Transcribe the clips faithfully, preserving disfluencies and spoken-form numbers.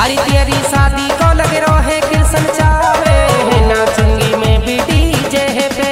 अरे तेरी शादी को लगे रहे कृष्ण चावे नाचूंगी मैं भी डीजे पे।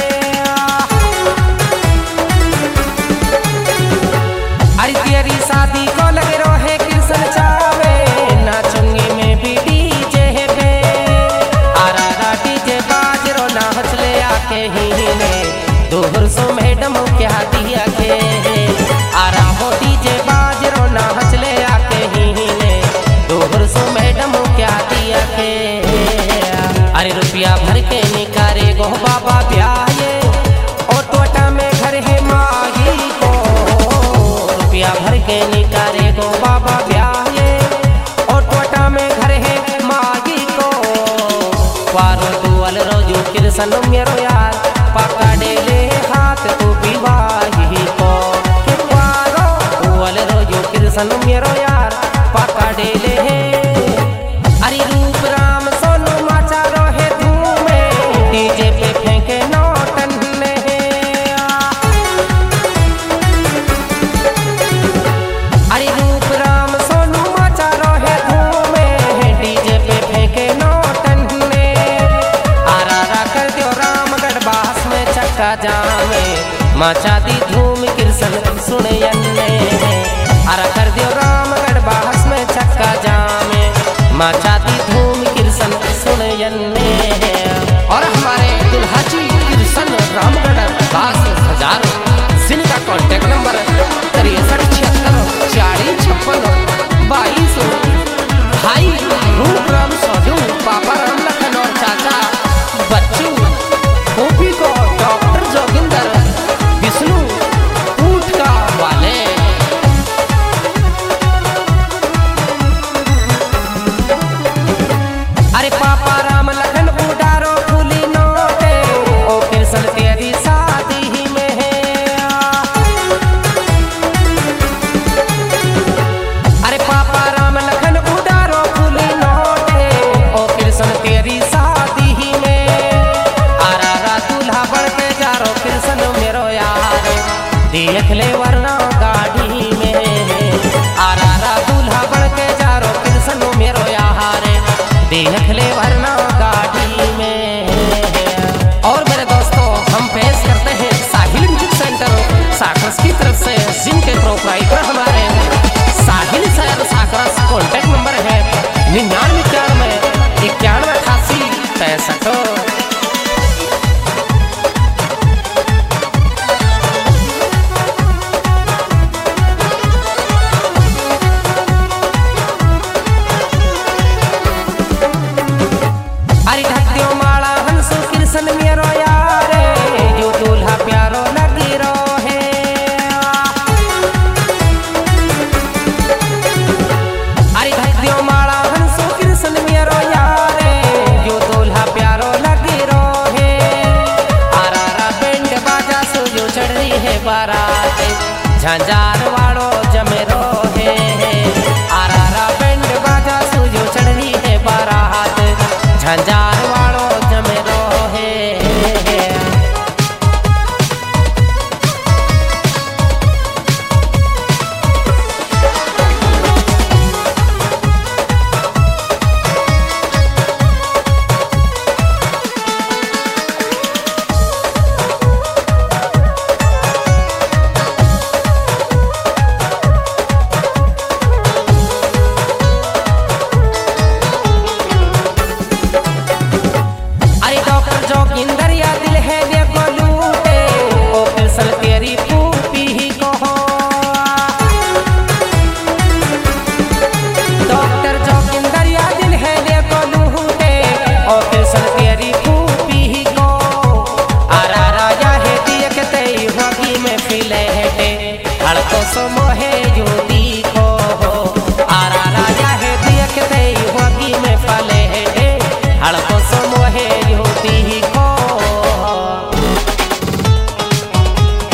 अरे तेरी शादी को लगे रहे कृष्ण चावे नाचूंगी मैं भी डीजे पे। आरा रा डीजे बाज रो नाच ले आके ही ने दोहर सो मैडम क्या दिया के। आरा हो डीजे बाज रो नाच ले आके ही ने दोहर सो मैडम क्या दिया के। अरे रुपया भर के निकारे गो बाबा ब्याहे और टोटा में घर है मागी को। रुपया भर के निकारे गो बाबा ब्याहे और टोटा में घर है मागी को। पारो दुआल रोजू कृष्ण मेरो यार पकड़े ले हाथ तू विवाही को। पारो दुआल रोजू कृष्ण मेरो यार पकड़े ले। अरे रूप राम सोनू माचा रोहे धूमे डीजे पे फेंके नौटन ने। अरे रूप राम सोनू माचा रोहे धूमे डीजे पे फेंके नौटन ने। आरा रा कर दियो रामगढ़ बास में चक्का जामे माचा दी धूम कृष्ण सुनयन ने। आरा कर दियो रामगढ़ बास में चक्का जामे माचा दी धूम कृष्ण सुनयन ने। और हमारे दुल्हा जी कृष्ण रामगढ़ बास हजार जिनका कॉन्टेक्ट नंबर तिरसठ छिहत्तर चालीस छप्पन बाईस। भाई रूप राम सोनू पापा राम लखन और चाचा बच्चू गोपी को डॉक्टर जोगिंदर विष्णु ऊंट का वाले। अरे पापा राम लखन उडारो फूली नोटे ओ कृष्ण तेरी शादी ही में है। अरे पापा राम लखन उडारो फूली नोटे ओ कृष्ण तेरी शादी ही में। आरा रा दूल्हा बढ़ के जा रो कृष्ण मेरो यार देख ले वरना गाड़ी में। आरा रा दूल्हा बढ़ के जा रो कृष्ण मेरो यार देख ले वरना गाड़ी में। और मेरे दोस्तों हम पेश करते हैं साहिल म्यूजिक सेंटर साकरस की तरफ से जिनके प्रोपराइटर हमारे साहिल सर साकरस। कॉन्टेक्ट नंबर है निन्यानवे इक्यानवे इक्यानवे अठासी पैंसठ। अरे ढक्तियों माला हंसो कृष्ण मेरो यार जो दूल्हा प्यारो लगी रो है। अरे ढक्तियों माला हंसो कृष्ण मेरो यार जो दूल्हा प्यारो लगी रो है। आरा रा बैंड बाजा सो जो चढ़ रही है बारात झंझार